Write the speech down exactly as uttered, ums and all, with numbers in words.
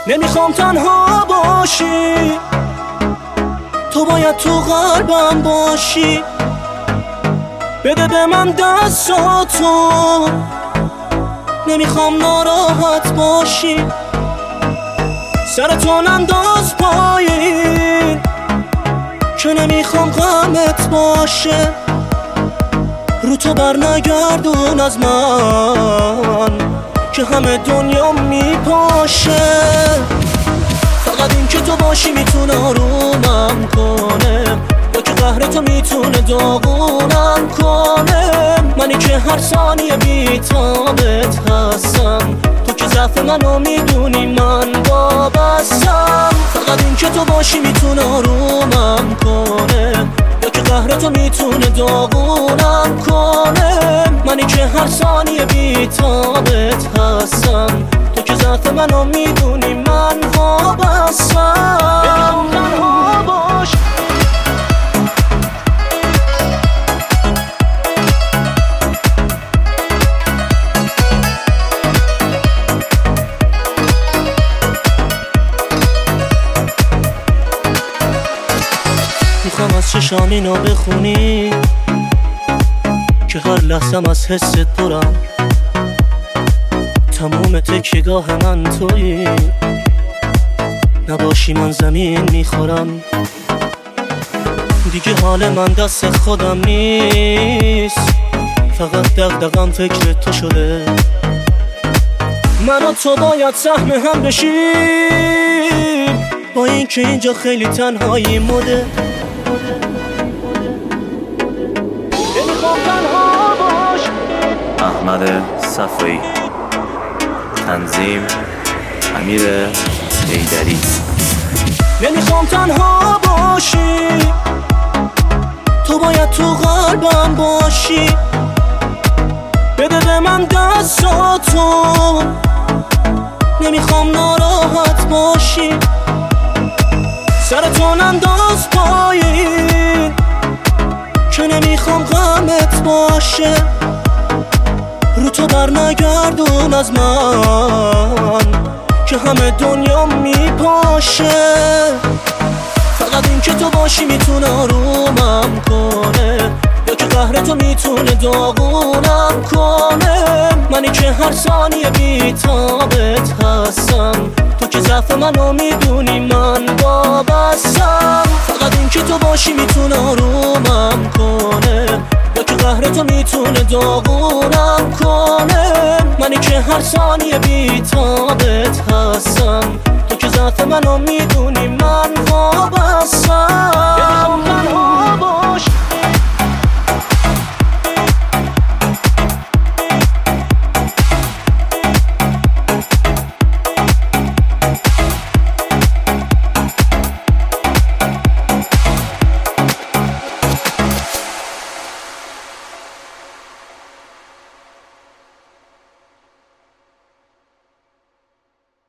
نمیخوام تنها باشی، تو باید تو قلبم باشی. بده به من دستاتو، نمیخوام ناراحت باشی. سرتو انداز پایین که نمیخوام غمت باشه. رو تو بر نگردون از من که همه دنیا میپاشه. فقط این که تو باشی میتونه آرومم کنه، یا که قهر تو میتونه داغونم کنه. منی که هر ثانیه بی‌تابت هستم، تو که ضعف منو میدونی من وابستم. فقط این که تو باشی میتونه آرومم کنه، یا که قهر تو میتونه داغونم کنه. منی که هر ثانیه بی‌تابت هستم، تو که ضعف منو میدونی من وابستم. نمیخوام تنها باش. میخوام از چشام اینو بخونی که هر لحظم از حست پرم. تموم تکیه‌گاه من تویی، نباشی من زمین میخورم. دیگه حال من دست خودم نیست، فقط دغدغم فکر تو شده. من و تو باید سهم هم بشیم، با این که اینجا خیلی تنهایی مده. نمیخوام تنها باش. احمد صفایی، تنظیم امیر حیدری. نمیخوام تنها باشی، تو باید تو قلبم باشی. بده به من دستاتو، نمیخوام ناراحت باشی. سرتو انداز پایین که نمیخوام غمت باشه. رو تو بر نگردون از من که همه دنیا میپاشه. فقط این که تو باشی میتونه آرومم کنه، یا که قهر تو میتونه داغونم کنه. منی که هر ثانیه بی‌تابت هستم، تو که ضعف منو میدونی من وابستم. فقط این که تو باشی میتونه آرومم کنه، یا که قهر تو میتونه داغونم کنه. منی که هر ثانیه بی‌تابت هستم، تو که ضعف منو میدونی